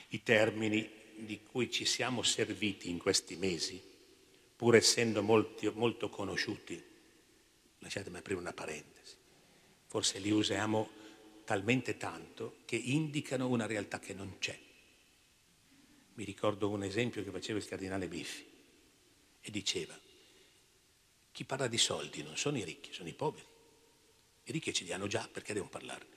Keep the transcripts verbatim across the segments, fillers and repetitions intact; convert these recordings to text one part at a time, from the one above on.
I termini di cui ci siamo serviti in questi mesi, pur essendo molti, molto conosciuti, lasciatemi aprire una parentesi, forse li usiamo talmente tanto che indicano una realtà che non c'è. Mi ricordo un esempio che faceva il cardinale Biffi e diceva: chi parla di soldi non sono i ricchi, sono i poveri. I ricchi ce li hanno già, perché devono parlarne?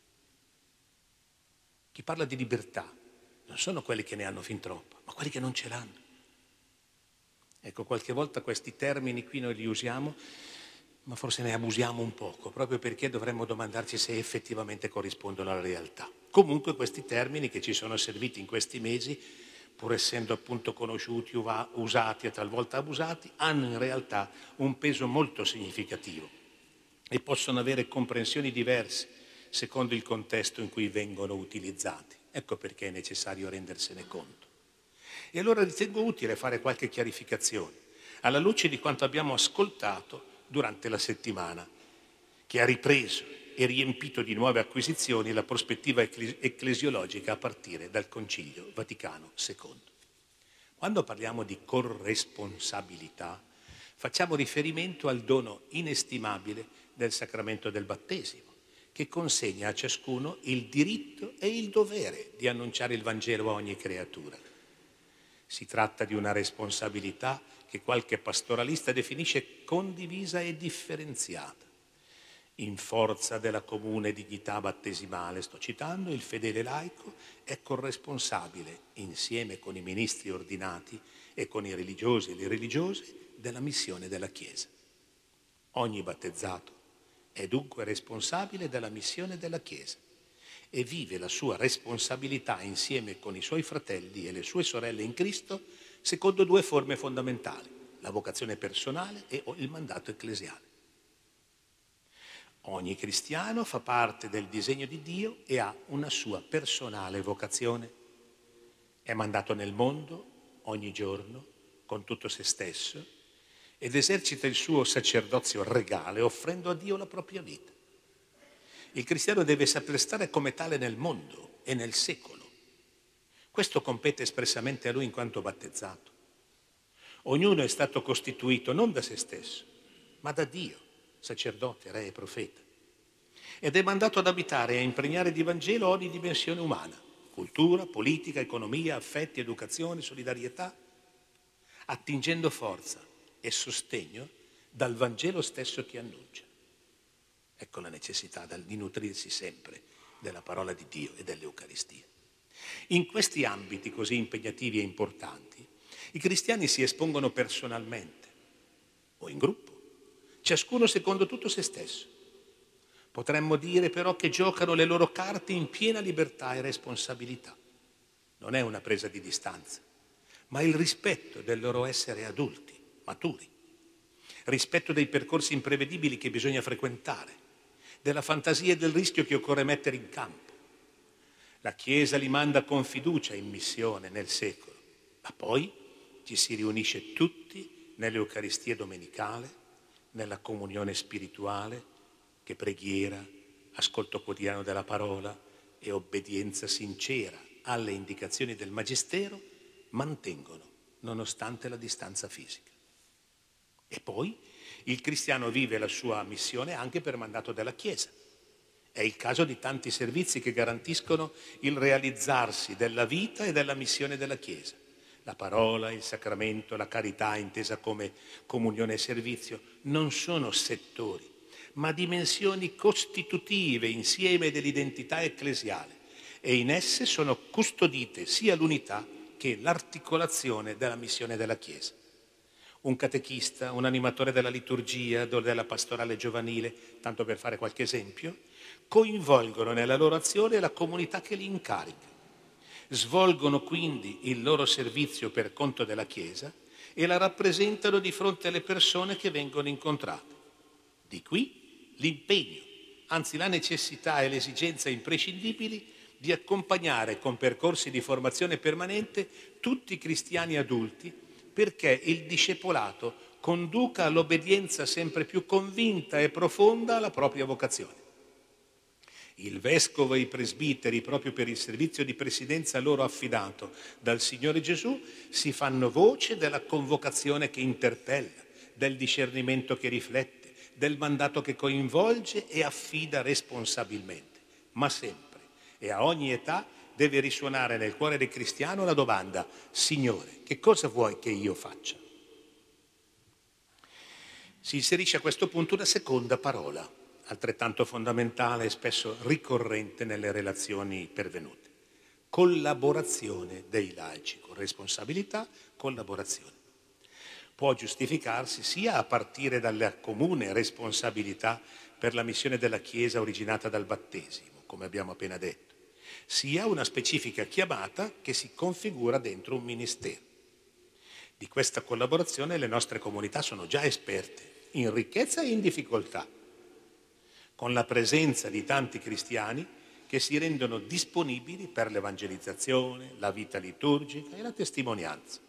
Chi parla di libertà non sono quelli che ne hanno fin troppo, ma quelli che non ce l'hanno. Ecco, qualche volta questi termini qui noi li usiamo, ma forse ne abusiamo un poco, proprio perché dovremmo domandarci se effettivamente corrispondono alla realtà. Comunque questi termini che ci sono serviti in questi mesi, pur essendo appunto conosciuti, usati e talvolta abusati, hanno in realtà un peso molto significativo e possono avere comprensioni diverse secondo il contesto in cui vengono utilizzati. Ecco perché è necessario rendersene conto. E allora ritengo utile fare qualche chiarificazione alla luce di quanto abbiamo ascoltato durante la settimana, che ha ripreso e riempito di nuove acquisizioni la prospettiva ecclesiologica a partire dal Concilio Vaticano secondo. Quando parliamo di corresponsabilità, facciamo riferimento al dono inestimabile del sacramento del battesimo, che consegna a ciascuno il diritto e il dovere di annunciare il Vangelo a ogni creatura. Si tratta di una responsabilità che qualche pastoralista definisce condivisa e differenziata. In forza della comune dignità battesimale, sto citando, il fedele laico è corresponsabile, insieme con i ministri ordinati e con i religiosi e le religiose, della missione della Chiesa. Ogni battezzato è dunque responsabile della missione della Chiesa e vive la sua responsabilità insieme con i suoi fratelli e le sue sorelle in Cristo secondo due forme fondamentali: la vocazione personale e il mandato ecclesiale. Ogni cristiano fa parte del disegno di Dio e ha una sua personale vocazione. È mandato nel mondo ogni giorno con tutto se stesso ed esercita il suo sacerdozio regale offrendo a Dio la propria vita. Il cristiano deve saper stare come tale nel mondo e nel secolo. Questo compete espressamente a lui in quanto battezzato. Ognuno è stato costituito non da se stesso, ma da Dio, sacerdote, re e profeta. Ed è mandato ad abitare e a impregnare di Vangelo ogni dimensione umana: cultura, politica, economia, affetti, educazione, solidarietà, attingendo forza e sostegno dal Vangelo stesso che annuncia. Ecco la necessità di nutrirsi sempre della parola di Dio e dell'Eucaristia. In questi ambiti così impegnativi e importanti, i cristiani si espongono personalmente o in gruppo, ciascuno secondo tutto se stesso. Potremmo dire però che giocano le loro carte in piena libertà e responsabilità. Non è una presa di distanza, ma il rispetto del loro essere adulti, maturi, rispetto dei percorsi imprevedibili che bisogna frequentare, della fantasia e del rischio che occorre mettere in campo. La Chiesa li manda con fiducia in missione nel secolo, ma poi ci si riunisce tutti nell'Eucaristia domenicale, nella comunione spirituale, che preghiera, ascolto quotidiano della parola e obbedienza sincera alle indicazioni del Magistero mantengono, nonostante la distanza fisica. E poi il cristiano vive la sua missione anche per mandato della Chiesa. È il caso di tanti servizi che garantiscono il realizzarsi della vita e della missione della Chiesa. La parola, il sacramento, la carità intesa come comunione e servizio non sono settori, ma dimensioni costitutive insieme dell'identità ecclesiale, e in esse sono custodite sia l'unità che l'articolazione della missione della Chiesa. Un catechista, un animatore della liturgia, della pastorale giovanile, tanto per fare qualche esempio, coinvolgono nella loro azione la comunità che li incarica. Svolgono quindi il loro servizio per conto della Chiesa e la rappresentano di fronte alle persone che vengono incontrate. Di qui l'impegno, anzi la necessità e l'esigenza imprescindibili di accompagnare con percorsi di formazione permanente tutti i cristiani adulti, perché il discepolato conduca all'obbedienza sempre più convinta e profonda alla propria vocazione. Il vescovo e i presbiteri, proprio per il servizio di presidenza loro affidato dal Signore Gesù, si fanno voce della convocazione che interpella, del discernimento che riflette, del mandato che coinvolge e affida responsabilmente. Ma sempre e a ogni età deve risuonare nel cuore del cristiano la domanda: Signore, che cosa vuoi che io faccia? Si inserisce a questo punto una seconda parola, altrettanto fondamentale e spesso ricorrente nelle relazioni pervenute: collaborazione dei laici, con responsabilità, collaborazione. Può giustificarsi sia a partire dalla comune responsabilità per la missione della Chiesa originata dal battesimo, come abbiamo appena detto, sia una specifica chiamata che si configura dentro un ministero. Di questa collaborazione le nostre comunità sono già esperte, in ricchezza e in difficoltà, con la presenza di tanti cristiani che si rendono disponibili per l'evangelizzazione, la vita liturgica e la testimonianza.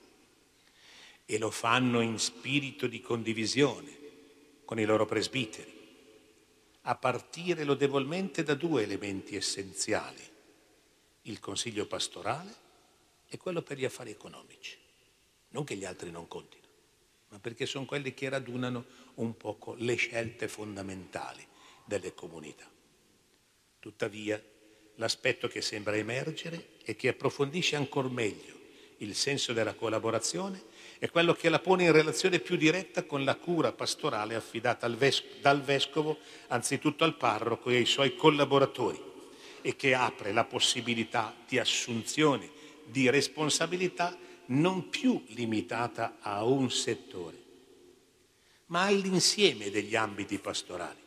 E lo fanno in spirito di condivisione con i loro presbiteri, a partire lodevolmente da due elementi essenziali: il consiglio pastorale e quello per gli affari economici. Non che gli altri non contino, ma perché sono quelli che radunano un poco le scelte fondamentali delle comunità. Tuttavia, l'aspetto che sembra emergere e che approfondisce ancor meglio il senso della collaborazione è quello che la pone in relazione più diretta con la cura pastorale affidata al vescovo, dal vescovo anzitutto al parroco e ai suoi collaboratori, e che apre la possibilità di assunzione di responsabilità non più limitata a un settore, ma all'insieme degli ambiti pastorali.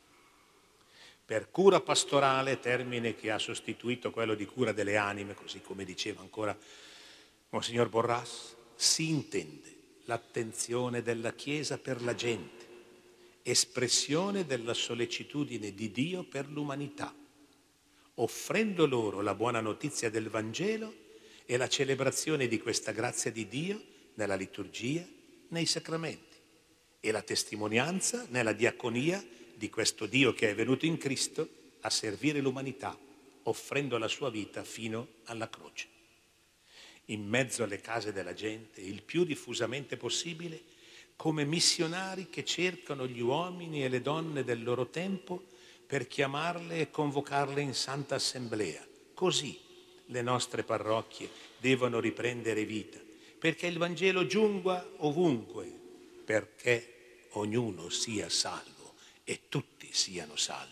Per cura pastorale, termine che ha sostituito quello di cura delle anime, così come diceva ancora Monsignor Borras, si intende l'attenzione della Chiesa per la gente, espressione della sollecitudine di Dio per l'umanità, offrendo loro la buona notizia del Vangelo e la celebrazione di questa grazia di Dio nella liturgia, nei sacramenti, e la testimonianza nella diaconia di questo Dio che è venuto in Cristo a servire l'umanità, offrendo la sua vita fino alla croce. In mezzo alle case della gente, il più diffusamente possibile, come missionari che cercano gli uomini e le donne del loro tempo per chiamarle e convocarle in santa assemblea. Così le nostre parrocchie devono riprendere vita, perché il Vangelo giunga ovunque, perché ognuno sia salvo e tutti siano salvi.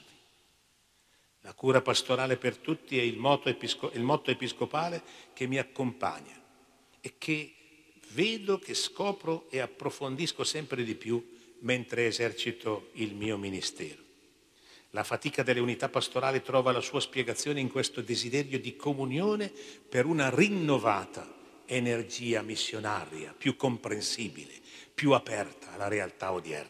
La cura pastorale per tutti è il motto, episco- il motto episcopale che mi accompagna e che vedo, che scopro e approfondisco sempre di più mentre esercito il mio ministero. La fatica delle unità pastorali trova la sua spiegazione in questo desiderio di comunione per una rinnovata energia missionaria, più comprensibile, più aperta alla realtà odierna.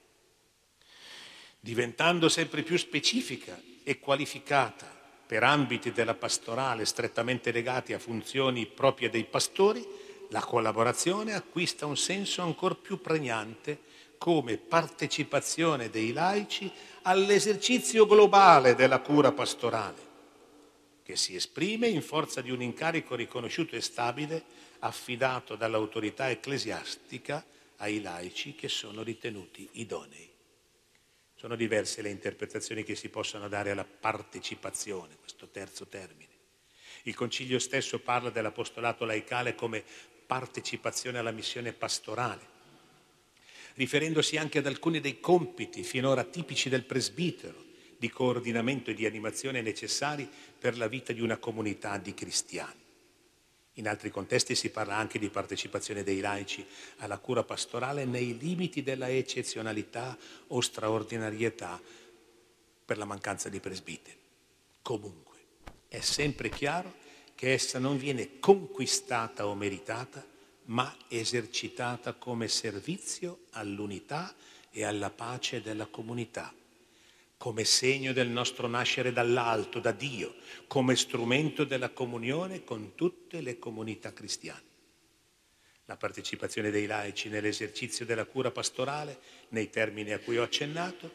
Diventando sempre più specifica e qualificata per ambiti della pastorale strettamente legati a funzioni proprie dei pastori, la collaborazione acquista un senso ancor più pregnante come partecipazione dei laici all'esercizio globale della cura pastorale, che si esprime in forza di un incarico riconosciuto e stabile affidato dall'autorità ecclesiastica ai laici che sono ritenuti idonei. Sono diverse le interpretazioni che si possono dare alla partecipazione, questo terzo termine. Il Concilio stesso parla dell'apostolato laicale come partecipazione alla missione pastorale, riferendosi anche ad alcuni dei compiti finora tipici del presbitero, di coordinamento e di animazione necessari per la vita di una comunità di cristiani. In altri contesti si parla anche di partecipazione dei laici alla cura pastorale nei limiti della eccezionalità o straordinarietà per la mancanza di presbiteri. Comunque, è sempre chiaro che essa non viene conquistata o meritata, ma esercitata come servizio all'unità e alla pace della comunità, come segno del nostro nascere dall'alto, da Dio, come strumento della comunione con tutte le comunità cristiane. La partecipazione dei laici nell'esercizio della cura pastorale, nei termini a cui ho accennato,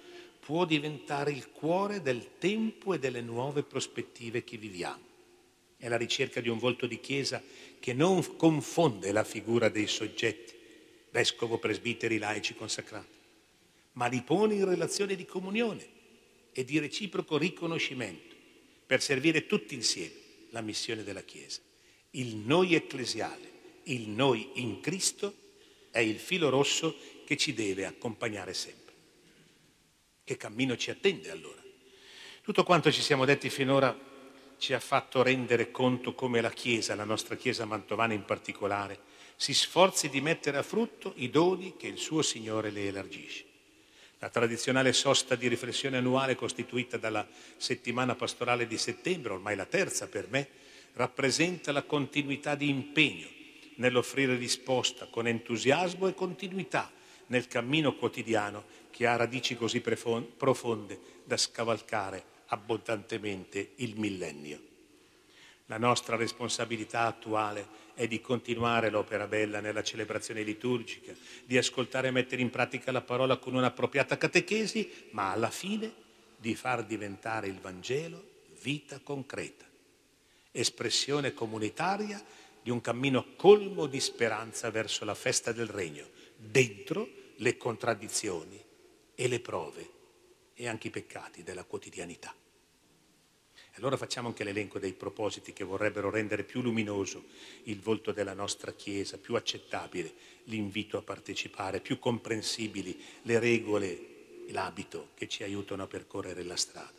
può diventare il cuore del tempo e delle nuove prospettive che viviamo. È la ricerca di un volto di Chiesa che non confonde la figura dei soggetti, vescovo, presbiteri, laici, consacrati, ma li pone in relazione di comunione e di reciproco riconoscimento per servire tutti insieme la missione della Chiesa. Il noi ecclesiale, il noi in Cristo è il filo rosso che ci deve accompagnare sempre. Che cammino ci attende allora? Tutto quanto ci siamo detti finora ci ha fatto rendere conto come la Chiesa, la nostra Chiesa mantovana in particolare, si sforzi di mettere a frutto i doni che il suo Signore le elargisce. La tradizionale sosta di riflessione annuale costituita dalla settimana pastorale di settembre, ormai la terza per me, rappresenta la continuità di impegno nell'offrire risposta con entusiasmo e continuità nel cammino quotidiano che ha radici così profonde da scavalcare abbondantemente il millennio. La nostra responsabilità attuale è di continuare l'opera bella nella celebrazione liturgica, di ascoltare e mettere in pratica la parola con un'appropriata catechesi, ma alla fine di far diventare il Vangelo vita concreta, espressione comunitaria di un cammino colmo di speranza verso la festa del Regno, dentro le contraddizioni e le prove e anche i peccati della quotidianità. Allora facciamo anche l'elenco dei propositi che vorrebbero rendere più luminoso il volto della nostra Chiesa, più accettabile l'invito a partecipare, più comprensibili le regole e l'abito che ci aiutano a percorrere la strada.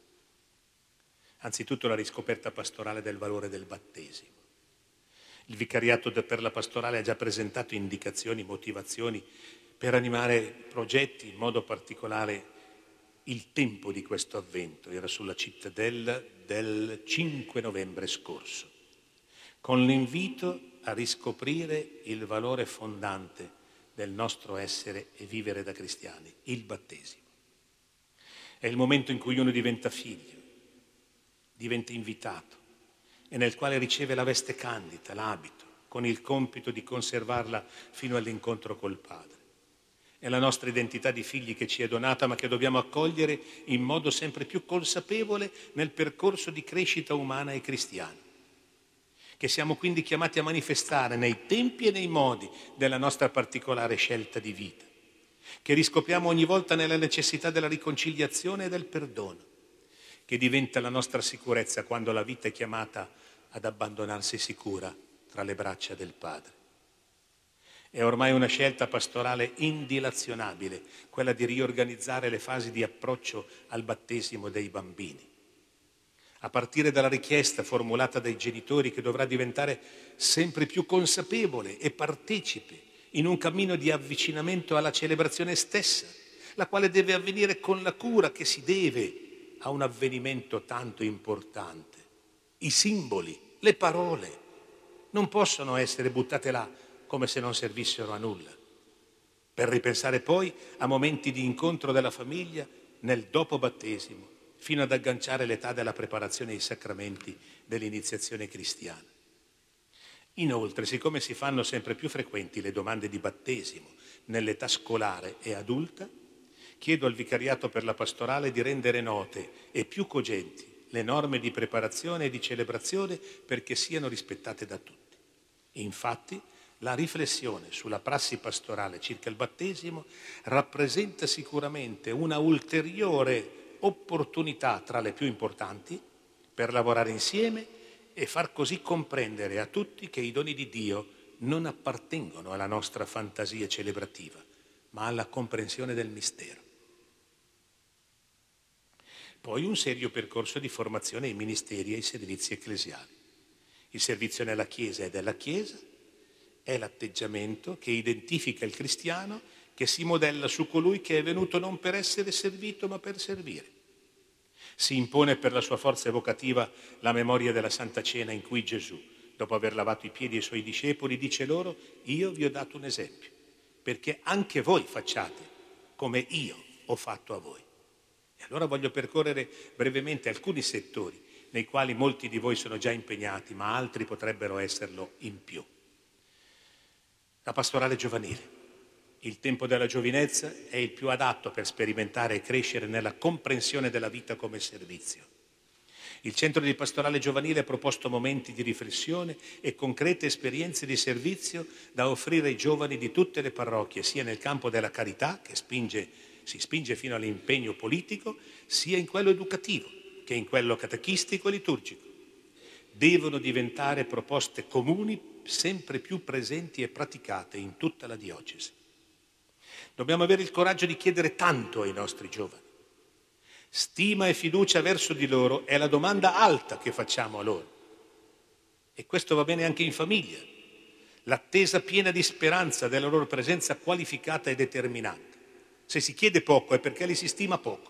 Anzitutto la riscoperta pastorale del valore del battesimo. Il Vicariato per la Pastorale ha già presentato indicazioni, motivazioni per animare progetti, in modo particolare il tempo di questo avvento era sulla Cittadella del cinque novembre scorso, con l'invito a riscoprire il valore fondante del nostro essere e vivere da cristiani, il battesimo. È il momento in cui uno diventa figlio, diventa invitato e nel quale riceve la veste candida, l'abito, con il compito di conservarla fino all'incontro col Padre. È la nostra identità di figli che ci è donata, ma che dobbiamo accogliere in modo sempre più consapevole nel percorso di crescita umana e cristiana, che siamo quindi chiamati a manifestare nei tempi e nei modi della nostra particolare scelta di vita, che riscopriamo ogni volta nella necessità della riconciliazione e del perdono, che diventa la nostra sicurezza quando la vita è chiamata ad abbandonarsi sicura tra le braccia del Padre. È ormai una scelta pastorale indilazionabile, quella di riorganizzare le fasi di approccio al battesimo dei bambini, a partire dalla richiesta formulata dai genitori che dovrà diventare sempre più consapevole e partecipe in un cammino di avvicinamento alla celebrazione stessa, la quale deve avvenire con la cura che si deve a un avvenimento tanto importante. I simboli, le parole, non possono essere buttate là come se non servissero a nulla, per ripensare poi a momenti di incontro della famiglia nel dopo battesimo, fino ad agganciare l'età della preparazione ai sacramenti dell'iniziazione cristiana. Inoltre, siccome si fanno sempre più frequenti le domande di battesimo nell'età scolare e adulta, chiedo al Vicariato per la Pastorale di rendere note e più cogenti le norme di preparazione e di celebrazione perché siano rispettate da tutti. Infatti, la riflessione sulla prassi pastorale circa il battesimo rappresenta sicuramente una ulteriore opportunità tra le più importanti per lavorare insieme e far così comprendere a tutti che i doni di Dio non appartengono alla nostra fantasia celebrativa, ma alla comprensione del mistero. Poi un serio percorso di formazione ai ministeri e ai servizi ecclesiali. Il servizio nella Chiesa e della Chiesa è l'atteggiamento che identifica il cristiano che si modella su colui che è venuto non per essere servito ma per servire. Si impone per la sua forza evocativa la memoria della Santa Cena in cui Gesù, dopo aver lavato i piedi ai suoi discepoli, dice loro: io vi ho dato un esempio, perché anche voi facciate come io ho fatto a voi. E allora voglio percorrere brevemente alcuni settori nei quali molti di voi sono già impegnati, ma altri potrebbero esserlo in più. La pastorale giovanile, Il tempo della giovinezza è il più adatto per sperimentare e crescere nella comprensione della vita come servizio. Il Centro di Pastorale Giovanile ha proposto momenti di riflessione e concrete esperienze di servizio da offrire ai giovani di tutte le parrocchie, sia nel campo della carità, che spinge, si spinge fino all'impegno politico, sia in quello educativo, che in quello catechistico e liturgico. Devono diventare proposte comuni sempre più presenti e praticate in tutta la diocesi. Dobbiamo avere il coraggio di chiedere tanto ai nostri giovani. Stima e fiducia verso di loro è la domanda alta che facciamo a loro. E questo va bene anche in famiglia. L'attesa piena di speranza della loro presenza qualificata e determinante. Se si chiede poco è perché li si stima poco.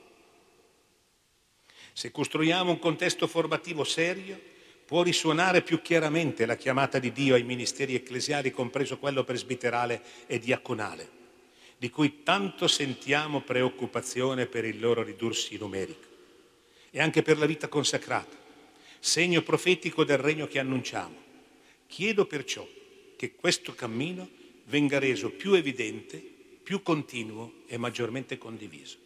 Se costruiamo un contesto formativo serio, può risuonare più chiaramente la chiamata di Dio ai ministeri ecclesiali, compreso quello presbiterale e diaconale, di cui tanto sentiamo preoccupazione per il loro ridursi numerico, e anche per la vita consacrata, segno profetico del regno che annunciamo. Chiedo perciò che questo cammino venga reso più evidente, più continuo e maggiormente condiviso.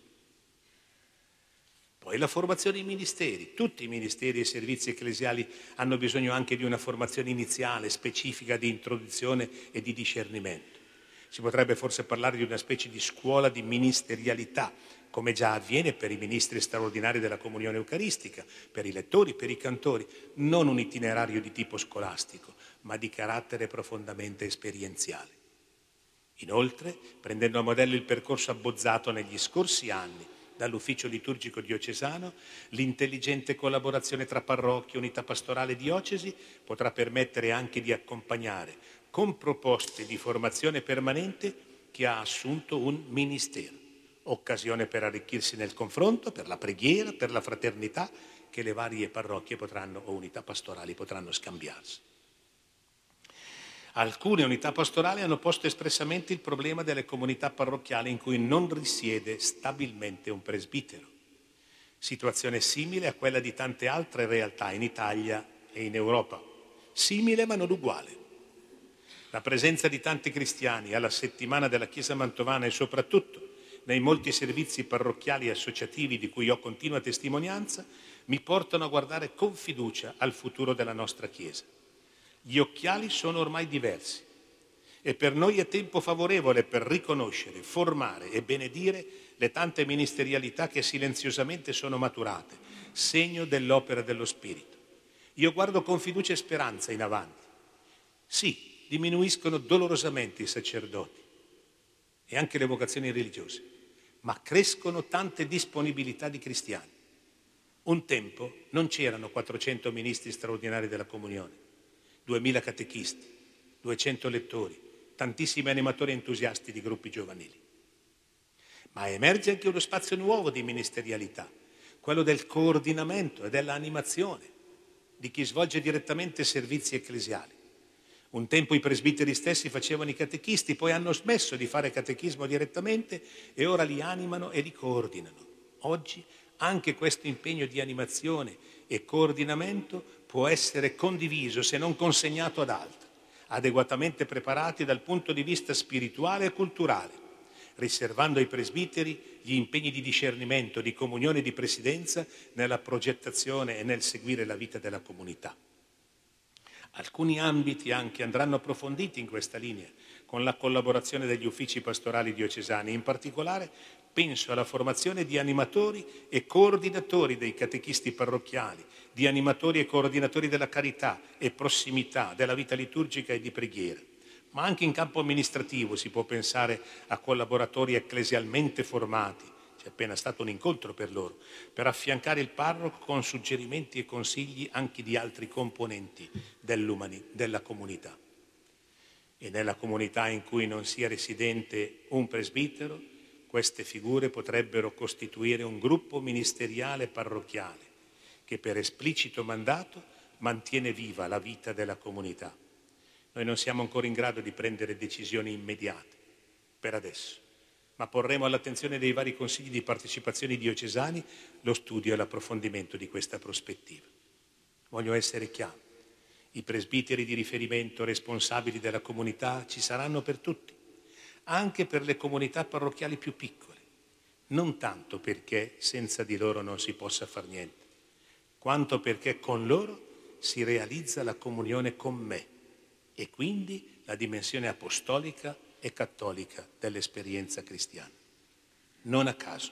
Poi la formazione ai ministeri. Tutti i ministeri e i servizi ecclesiali hanno bisogno anche di una formazione iniziale, specifica di introduzione e di discernimento. Si potrebbe forse parlare di una specie di scuola di ministerialità, come già avviene per i ministri straordinari della comunione eucaristica, per i lettori, per i cantori, non un itinerario di tipo scolastico, ma di carattere profondamente esperienziale. Inoltre, prendendo a modello il percorso abbozzato negli scorsi anni dall'ufficio liturgico diocesano, l'intelligente collaborazione tra parrocchie, unità pastorale e diocesi potrà permettere anche di accompagnare con proposte di formazione permanente chi ha assunto un ministero, occasione per arricchirsi nel confronto, per la preghiera, per la fraternità che le varie parrocchie potranno o unità pastorali potranno scambiarsi. Alcune unità pastorali hanno posto espressamente il problema delle comunità parrocchiali in cui non risiede stabilmente un presbitero. Situazione simile a quella di tante altre realtà in Italia e in Europa. Simile ma non uguale. La presenza di tanti cristiani alla settimana della Chiesa Mantovana e soprattutto nei molti servizi parrocchiali e associativi di cui ho continua testimonianza mi portano a guardare con fiducia al futuro della nostra Chiesa. Gli occhiali sono ormai diversi e per noi è tempo favorevole per riconoscere, formare e benedire le tante ministerialità che silenziosamente sono maturate, segno dell'opera dello Spirito. Io guardo con fiducia e speranza in avanti. Sì, diminuiscono dolorosamente i sacerdoti e anche le vocazioni religiose, ma crescono tante disponibilità di cristiani. Un tempo non c'erano quattrocento ministri straordinari della comunione, duemila catechisti, duecento lettori, tantissimi animatori entusiasti di gruppi giovanili. Ma emerge anche uno spazio nuovo di ministerialità, quello del coordinamento e dell'animazione di chi svolge direttamente servizi ecclesiali. Un tempo i presbiteri stessi facevano i catechisti, poi hanno smesso di fare catechismo direttamente e ora li animano e li coordinano. Oggi anche questo impegno di animazione e coordinamento può essere condiviso, se non consegnato ad altri, adeguatamente preparati dal punto di vista spirituale e culturale, riservando ai presbiteri gli impegni di discernimento, di comunione e di presidenza nella progettazione e nel seguire la vita della comunità. Alcuni ambiti anche andranno approfonditi in questa linea, con la collaborazione degli uffici pastorali diocesani. In particolare penso alla formazione di animatori e coordinatori dei catechisti parrocchiali, di animatori e coordinatori della carità e prossimità, della vita liturgica e di preghiera. Ma anche in campo amministrativo si può pensare a collaboratori ecclesialmente formati, c'è appena stato un incontro per loro, per affiancare il parroco con suggerimenti e consigli anche di altri componenti dell'umani, della comunità. E nella comunità in cui non sia residente un presbitero, queste figure potrebbero costituire un gruppo ministeriale parrocchiale che per esplicito mandato mantiene viva la vita della comunità. Noi non siamo ancora in grado di prendere decisioni immediate, per adesso, ma porremo all'attenzione dei vari consigli di partecipazione diocesani lo studio e l'approfondimento di questa prospettiva. Voglio essere chiaro, i presbiteri di riferimento responsabili della comunità ci saranno per tutti, anche per le comunità parrocchiali più piccole, non tanto perché senza di loro non si possa far niente, quanto perché con loro si realizza la comunione con me e quindi la dimensione apostolica e cattolica dell'esperienza cristiana. Non a caso,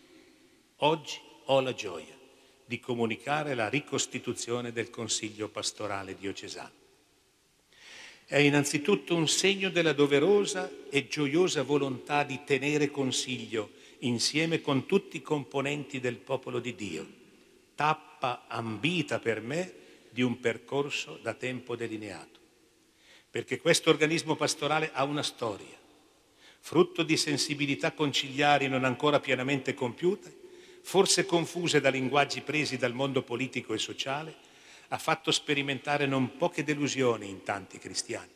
oggi ho la gioia di comunicare la ricostituzione del Consiglio pastorale diocesano. È innanzitutto un segno della doverosa e gioiosa volontà di tenere consiglio insieme con tutti i componenti del popolo di Dio, tappa ambita per me di un percorso da tempo delineato. Perché questo organismo pastorale ha una storia, frutto di sensibilità conciliari non ancora pienamente compiute, forse confuse da linguaggi presi dal mondo politico e sociale, ha fatto sperimentare non poche delusioni in tanti cristiani.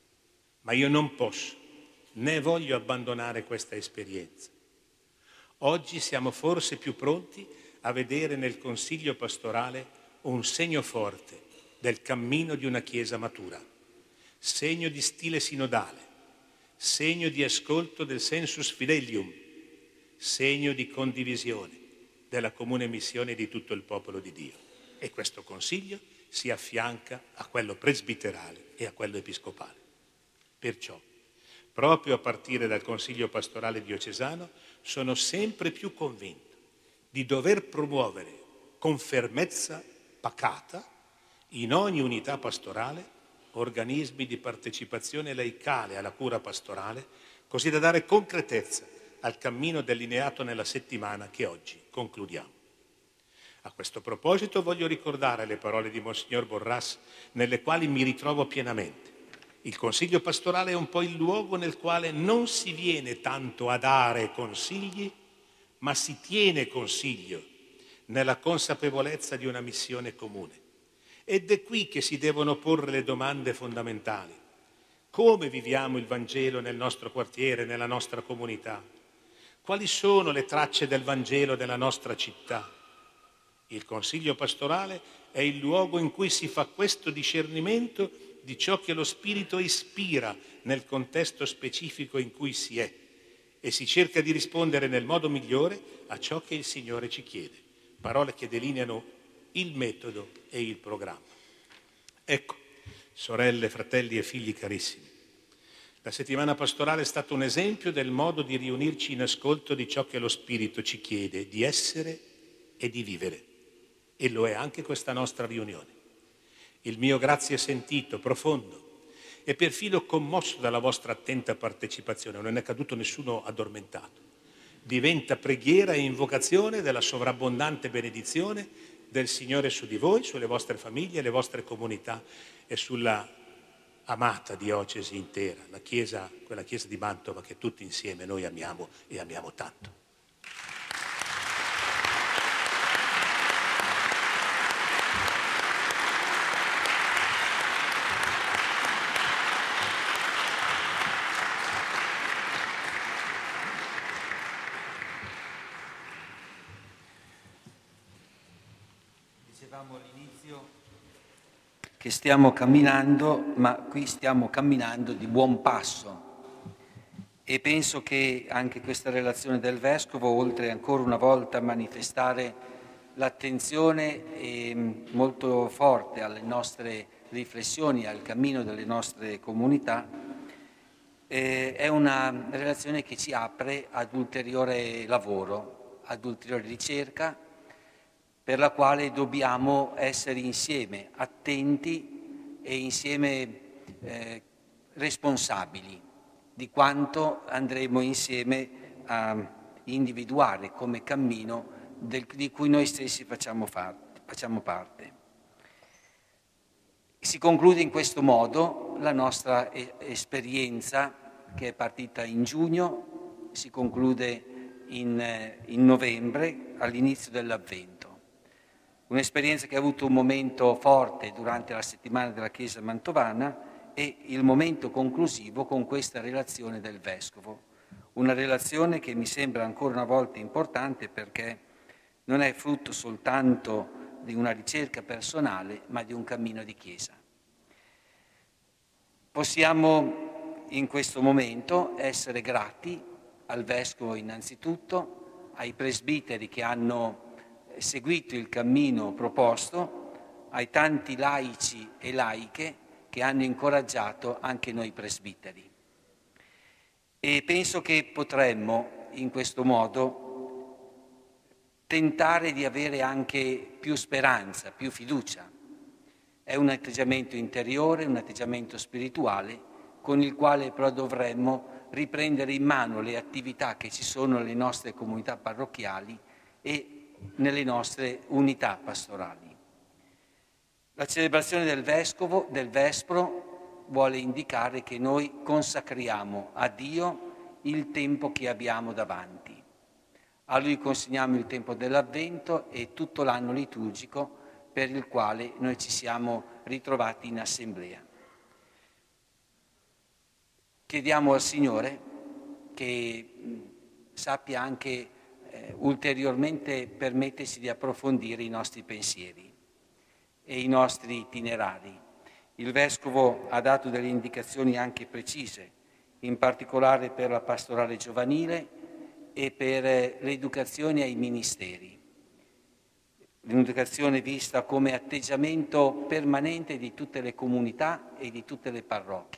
Ma io non posso, né voglio abbandonare questa esperienza. Oggi siamo forse più pronti a vedere nel Consiglio pastorale un segno forte del cammino di una Chiesa matura, segno di stile sinodale, segno di ascolto del sensus fidelium, segno di condivisione della comune missione di tutto il popolo di Dio. E questo Consiglio si affianca a quello presbiterale e a quello episcopale. Perciò, proprio a partire dal Consiglio pastorale diocesano, sono sempre più convinto di dover promuovere con fermezza pacata in ogni unità pastorale organismi di partecipazione laicale alla cura pastorale, così da dare concretezza al cammino delineato nella settimana che oggi concludiamo. A questo proposito voglio ricordare le parole di Monsignor Borras, nelle quali mi ritrovo pienamente. Il Consiglio pastorale è un po' il luogo nel quale non si viene tanto a dare consigli, ma si tiene consiglio nella consapevolezza di una missione comune. Ed è qui che si devono porre le domande fondamentali. Come viviamo il Vangelo nel nostro quartiere, nella nostra comunità? Quali sono le tracce del Vangelo della nostra città? Il Consiglio pastorale è il luogo in cui si fa questo discernimento di ciò che lo Spirito ispira nel contesto specifico in cui si è e si cerca di rispondere nel modo migliore a ciò che il Signore ci chiede. Parole che delineano il metodo e il programma. Ecco, sorelle, fratelli e figli carissimi, la settimana pastorale è stato un esempio del modo di riunirci in ascolto di ciò che lo Spirito ci chiede di essere e di vivere. E lo è anche questa nostra riunione. Il mio grazie sentito, profondo e perfino commosso dalla vostra attenta partecipazione, non è caduto nessuno addormentato, diventa preghiera e invocazione della sovrabbondante benedizione del Signore su di voi, sulle vostre famiglie, le vostre comunità e sulla amata diocesi intera, la Chiesa, quella Chiesa di Mantova che tutti insieme noi amiamo e amiamo tanto. Dicevamo all'inizio che stiamo camminando, ma qui stiamo camminando di buon passo e penso che anche questa relazione del Vescovo, oltre ancora una volta a manifestare l'attenzione eh, molto forte alle nostre riflessioni, al cammino delle nostre comunità, eh, è una relazione che ci apre ad ulteriore lavoro, ad ulteriore ricerca, per la quale dobbiamo essere insieme attenti e insieme eh, responsabili di quanto andremo insieme a individuare come cammino del, di cui noi stessi facciamo, far, facciamo parte. Si conclude in questo modo la nostra e- esperienza che è partita in giugno, si conclude in, in novembre all'inizio dell'Avvento. Un'esperienza che ha avuto un momento forte durante la settimana della Chiesa mantovana e il momento conclusivo con questa relazione del Vescovo. Una relazione che mi sembra ancora una volta importante perché non è frutto soltanto di una ricerca personale, ma di un cammino di Chiesa. Possiamo in questo momento essere grati al Vescovo innanzitutto, ai presbiteri che hanno seguito il cammino proposto, ai tanti laici e laiche che hanno incoraggiato anche noi presbiteri. E penso che potremmo in questo modo tentare di avere anche più speranza, più fiducia. È un atteggiamento interiore, un atteggiamento spirituale con il quale però dovremmo riprendere in mano le attività che ci sono nelle nostre comunità parrocchiali e nelle nostre unità pastorali. La celebrazione del Vescovo, del Vespro, vuole indicare che noi consacriamo a Dio il tempo che abbiamo davanti. A Lui consegniamo il tempo dell'Avvento e tutto l'anno liturgico per il quale noi ci siamo ritrovati in assemblea. Chiediamo al Signore che sappia anche eh, ulteriormente permetterci di approfondire i nostri pensieri e i nostri itinerari. Il Vescovo ha dato delle indicazioni anche precise, in particolare per la pastorale giovanile e per l'educazione ai ministeri. L'educazione vista come atteggiamento permanente di tutte le comunità e di tutte le parrocchie,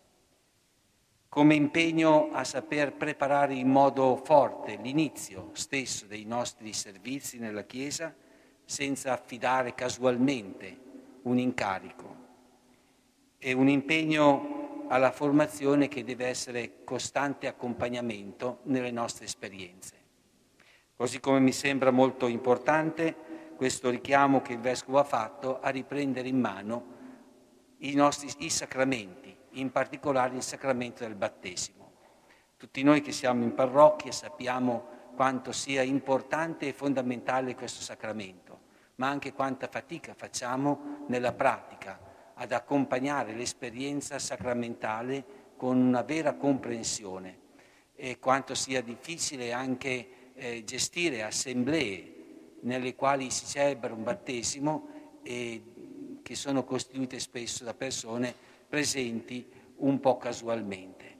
come impegno a saper preparare in modo forte l'inizio stesso dei nostri servizi nella Chiesa senza affidare casualmente un incarico, e un impegno alla formazione che deve essere costante accompagnamento nelle nostre esperienze. Così come mi sembra molto importante questo richiamo che il Vescovo ha fatto a riprendere in mano i nostri i sacramenti, in particolare il sacramento del battesimo. Tutti noi che siamo in parrocchia sappiamo quanto sia importante e fondamentale questo sacramento, ma anche quanta fatica facciamo nella pratica ad accompagnare l'esperienza sacramentale con una vera comprensione e quanto sia difficile anche eh, gestire assemblee nelle quali si celebra un battesimo e che sono costituite spesso da persone presenti un po' casualmente.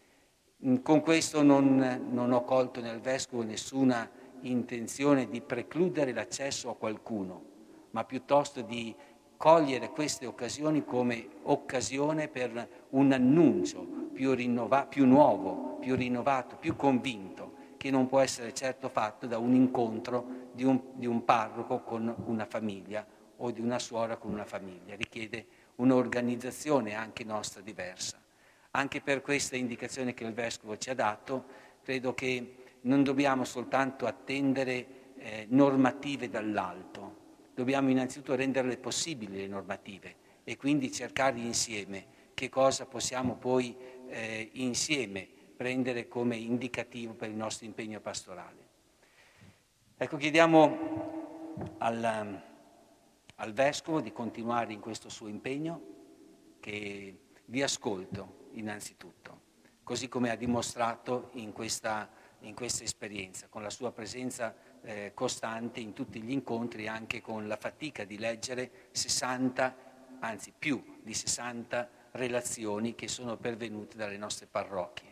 Con questo non, non ho colto nel Vescovo nessuna intenzione di precludere l'accesso a qualcuno, ma piuttosto di cogliere queste occasioni come occasione per un annuncio più, rinnova, più nuovo, più rinnovato, più convinto, che non può essere certo fatto da un incontro di un, di un parroco con una famiglia o di una suora con una famiglia. Richiede un'organizzazione anche nostra diversa. Anche per questa indicazione che il Vescovo ci ha dato, credo che non dobbiamo soltanto attendere eh, normative dall'alto, dobbiamo innanzitutto renderle possibili le normative e quindi cercare insieme che cosa possiamo poi eh, insieme prendere come indicativo per il nostro impegno pastorale. Ecco, chiediamo al, al Vescovo di continuare in questo suo impegno, che di ascolto innanzitutto, così come ha dimostrato in questa, in questa esperienza, con la sua presenza eh, costante in tutti gli incontri, anche con la fatica di leggere sessanta, anzi più di sessanta relazioni che sono pervenute dalle nostre parrocchie.